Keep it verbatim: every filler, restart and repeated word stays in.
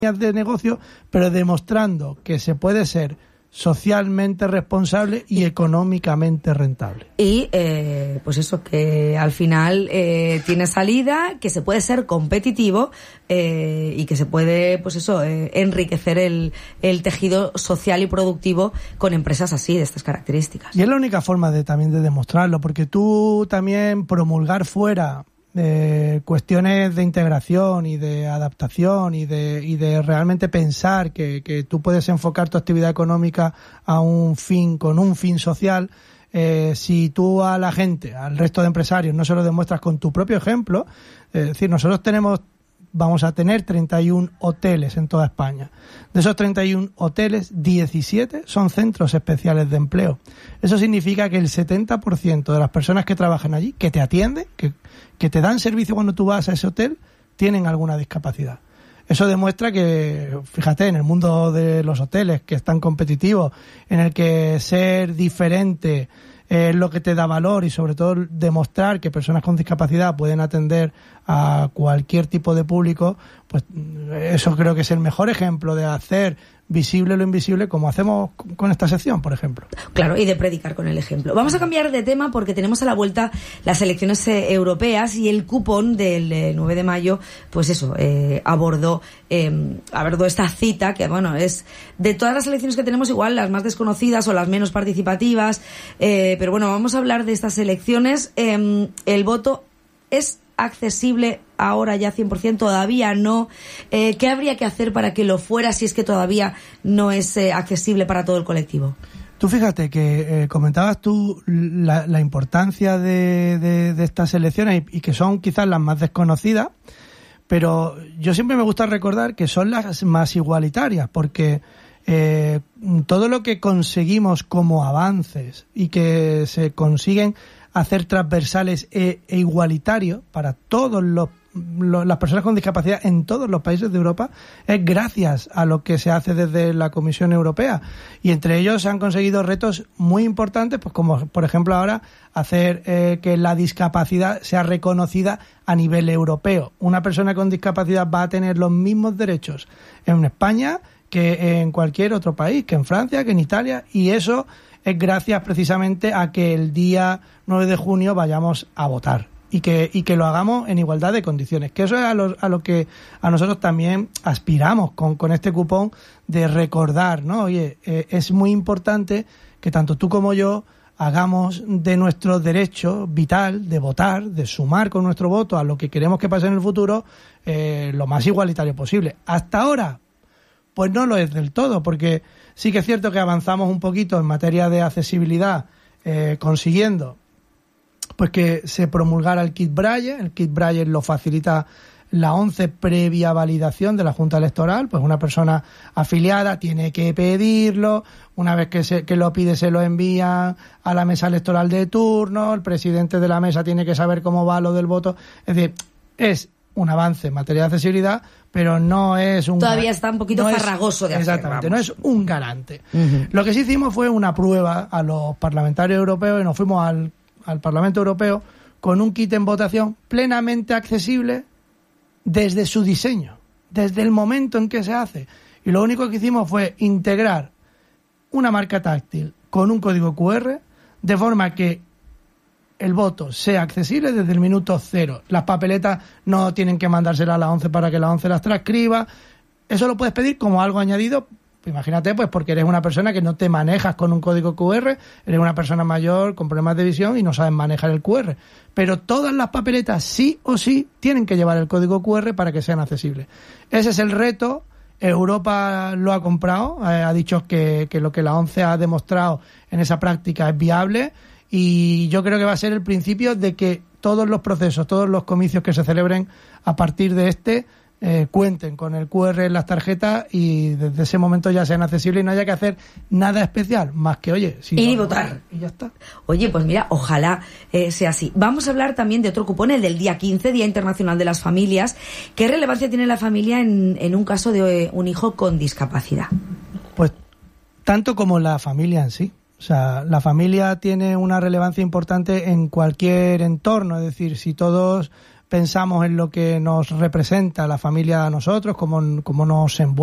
de negocio, pero demostrando que se puede ser socialmente responsable y económicamente rentable. Y eh, pues eso, que al final eh, tiene salida, que se puede ser competitivo eh, y que se puede, pues eso, eh, enriquecer el, el tejido social y productivo con empresas así, de estas características. Y es la única forma de también de demostrarlo, porque tú también promulgar fuera de cuestiones de integración y de adaptación y de y de realmente pensar que, que tú puedes enfocar tu actividad económica a un fin, con un fin social, eh, si tú a la gente, al resto de empresarios, no se lo demuestras con tu propio ejemplo. Es decir, nosotros tenemos, vamos a tener treinta y uno hoteles en toda España. De esos treinta y uno hoteles, diecisiete son centros especiales de empleo. Eso significa que el setenta por ciento de las personas que trabajan allí, que te atienden, que, que te dan servicio cuando tú vas a ese hotel, tienen alguna discapacidad. Eso demuestra que, fíjate, en el mundo de los hoteles, que es tan competitivo, en el que ser diferente es lo que te da valor y sobre todo demostrar que personas con discapacidad pueden atender a cualquier tipo de público, pues eso creo que es el mejor ejemplo de hacer visible lo invisible, como hacemos con esta sección, por ejemplo. Claro, y de predicar con el ejemplo. Vamos a cambiar de tema porque tenemos a la vuelta las elecciones eh, europeas y el cupón del eh, nueve de mayo, pues eso, eh, abordó, eh, abordó esta cita que, bueno, es de todas las elecciones que tenemos igual las más desconocidas o las menos participativas, eh, pero bueno, vamos a hablar de estas elecciones. Eh, el voto es accesible ahora ya cien por ciento, todavía no. Eh, ¿Qué habría que hacer para que lo fuera si es que todavía no es eh, accesible para todo el colectivo? Tú fíjate que eh, comentabas tú la, la importancia de, de, de estas elecciones y, y que son quizás las más desconocidas, pero yo siempre me gusta recordar que son las más igualitarias, porque eh, todo lo que conseguimos como avances y que se consiguen hacer transversales e, e igualitarios para todos los, los las personas con discapacidad en todos los países de Europa es gracias a lo que se hace desde la Comisión Europea, y entre ellos se han conseguido retos muy importantes, pues como por ejemplo ahora hacer eh, que la discapacidad sea reconocida a nivel europeo. Una persona con discapacidad va a tener los mismos derechos en España que en cualquier otro país, que en Francia, que en Italia, y eso es gracias precisamente a que el día nueve de junio vayamos a votar y que y que lo hagamos en igualdad de condiciones, que eso es a lo, a lo que a nosotros también aspiramos con, con este cupón, de recordar, ¿no? Oye, eh, es muy importante que tanto tú como yo hagamos de nuestro derecho vital de votar, de sumar con nuestro voto a lo que queremos que pase en el futuro, eh, lo más igualitario posible. Hasta ahora, pues no lo es del todo, porque sí que es cierto que avanzamos un poquito en materia de accesibilidad, eh, consiguiendo pues que se promulgara el kit Braille. El kit Braille lo facilita la ONCE previa validación de la Junta Electoral. Pues una persona afiliada tiene que pedirlo, una vez que, se, que lo pide se lo envía a la mesa electoral de turno, el presidente de la mesa tiene que saber cómo va lo del voto. Es decir, es un avance en materia de accesibilidad, pero no es un... Todavía está un poquito no farragoso es, de hacer. Exactamente, vamos. No es un garante. Uh-huh. Lo que sí hicimos fue una prueba a los parlamentarios europeos y nos fuimos al, al Parlamento Europeo con un kit en votación plenamente accesible desde su diseño, desde el momento en que se hace. Y lo único que hicimos fue integrar una marca táctil con un código cu erre de forma que el voto sea accesible desde el minuto cero. Las papeletas no tienen que mandárselas a la ONCE para que la ONCE las transcriba. Eso lo puedes pedir como algo añadido. Imagínate, pues porque eres una persona que no te manejas con un código cu erre, eres una persona mayor con problemas de visión y no sabes manejar el cu erre. Pero todas las papeletas sí o sí tienen que llevar el código cu erre para que sean accesibles. Ese es el reto. Europa lo ha comprado, eh, ha dicho que, que lo que la ONCE ha demostrado en esa práctica es viable. Y yo creo que va a ser el principio de que todos los procesos, todos los comicios que se celebren a partir de este, eh, cuenten con el cu erre en las tarjetas y desde ese momento ya sean accesibles y no haya que hacer nada especial, más que, oye, si y no, votar. Y ya está. Oye, pues mira, ojalá eh, sea así. Vamos a hablar también de otro cupón, el del día quince, Día Internacional de las Familias. ¿Qué relevancia tiene la familia en, en un caso de eh, un hijo con discapacidad? Pues tanto como la familia en sí. O sea, la familia tiene una relevancia importante en cualquier entorno, es decir, si todos pensamos en lo que nos representa la familia a nosotros, cómo, cómo nos envuelve